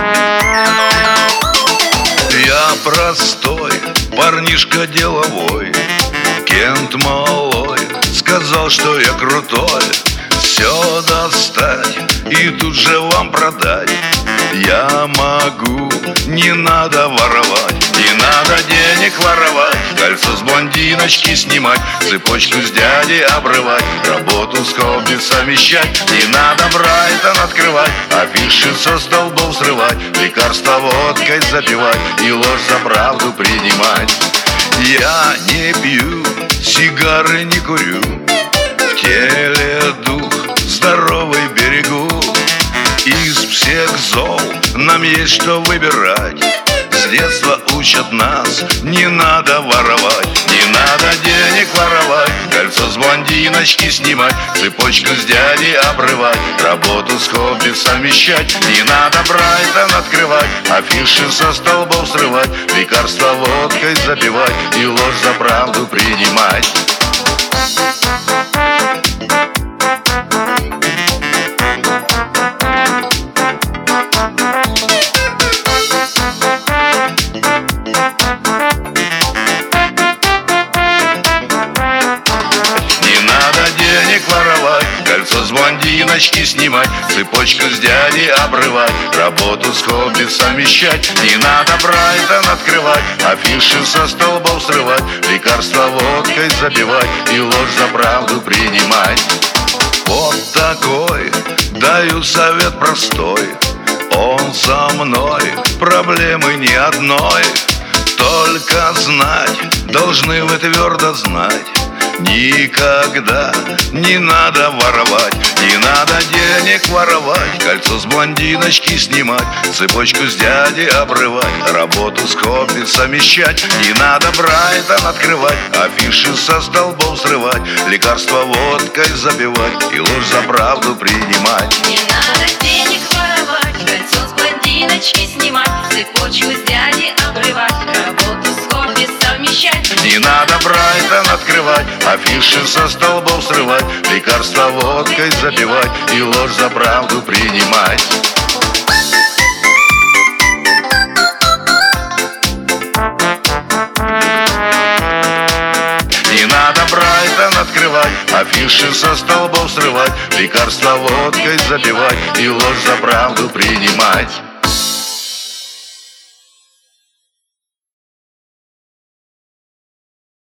Я простой парнишка деловой, Кент малой сказал, что я крутой. Все достать и тут же вам продать я могу, не надо воровать. Не надо денег воровать, кольцо с блондиночки снимать, цепочку с дядей обрывать, работу с хобби совмещать. Не надо Брайтон открывать, афиши со столбов срывать, лекарства водкой запивать и ложь за правду принимать. Я не пью, сигары не курю, в теле дух здоровый берегу. Из всех зол нам есть что выбирать. С детства учат нас, не надо воровать. Не надо денег воровать, кольцо с блондиночки снимать, цепочку с дядей обрывать, работу с хобби совмещать. Не надо Брайтон открывать, афиши со столбов срывать, лекарства водкой запивать и ложь за правду принимать. Кольцо с блондиночки снимать, цепочку с дядей обрывать, работу с хобби совмещать. Не надо Брайтон открывать, афиши со столбов срывать, лекарства водкой запивать и ложь за правду принимать. Вот такой даю совет простой, он со мной, проблемы ни одной. Только знать, должны вы твердо знать, никогда не надо воровать. Не надо денег воровать, кольцо с блондиночки снимать, цепочку с дядей обрывать, работу с хобби совмещать. Не надо Брайтон открывать, афиши со столбов срывать, лекарства водкой запивать и ложь за правду принимать. Не надо денег воровать, кольцо с блондиночки снимать, цепочку с дядей обрывать, работу с хобби совмещать. Не надо Брайтон открывать, афиши со столбов срывать, лекарства водкой запивать и ложь за правду принимать. Не надо Брайтон открывать, афиши со столбов срывать, лекарства водкой запивать и ложь за правду принимать.